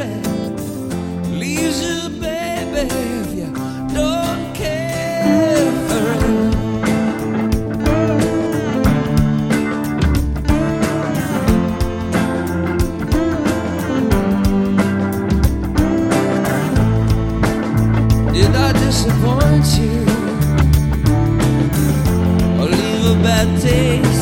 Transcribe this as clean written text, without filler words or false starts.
it leaves you, baby, if you don't care for it. Did I disappoint you or leave a bad taste